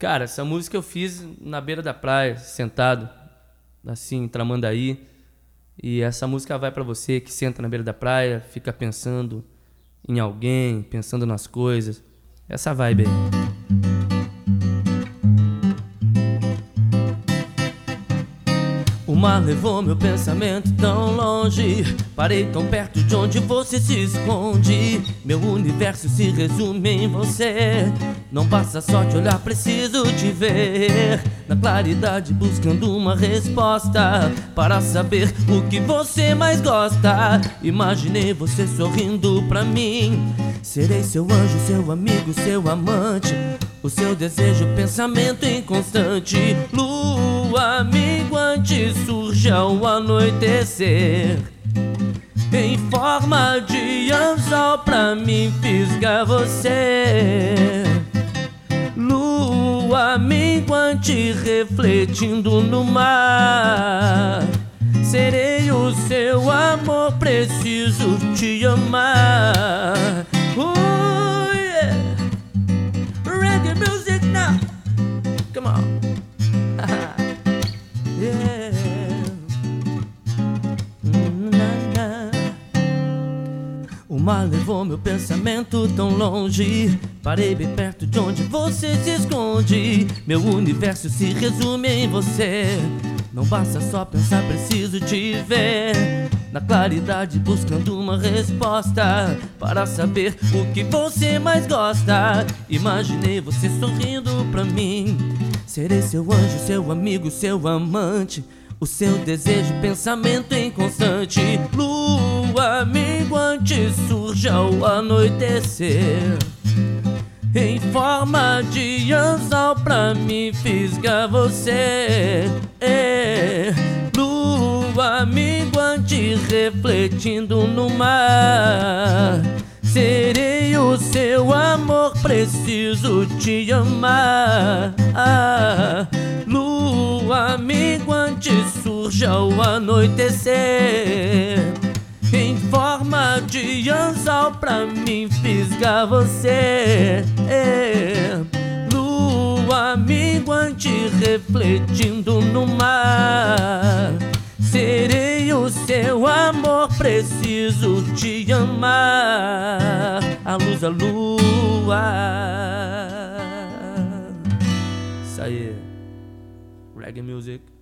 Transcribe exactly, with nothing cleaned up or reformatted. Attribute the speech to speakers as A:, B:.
A: Cara, essa música eu fiz na beira da praia, sentado, assim, em Tramandaí. E essa música vai pra você que senta na beira da praia, fica pensando em alguém, pensando nas coisas. Essa vibe aí. O mar levou meu pensamento tão longe, parei tão perto de onde você se esconde. Meu universo se resume em você. Não basta só te olhar, preciso te ver na claridade, buscando uma resposta para saber o que você mais gosta. Imaginei você sorrindo pra mim. Serei seu anjo, seu amigo, seu amante, o seu desejo, pensamento inconstante. Lua minguante surge ao anoitecer, em forma de anzol pra mim fisga você. Lua minguante refletindo no mar, serei o seu amor, preciso te amar. Oh, yeah. Reggae music now, come on. Yeah. O mar levou meu pensamento tão longe, parei bem perto de onde você se esconde. Meu universo se resume em você. Não basta só pensar, preciso te ver na claridade, buscando uma resposta para saber o que você mais gosta. Imaginei você sorrindo pra mim. Serei seu anjo, seu amigo, seu amante, o seu desejo, pensamento inconstante. Lua minguante surge ao anoitecer, em forma de anzol pra mim fisga você. É. Lua minguante refletindo no mar, serei o seu amor, preciso te amar. Ah, lua minguante surge ao anoitecer, em forma de anzol pra mim fisga você. É. Lua minguante refletindo no mar, serei o seu amor, preciso te amar. A luz da lua. Isso aí, reggae music.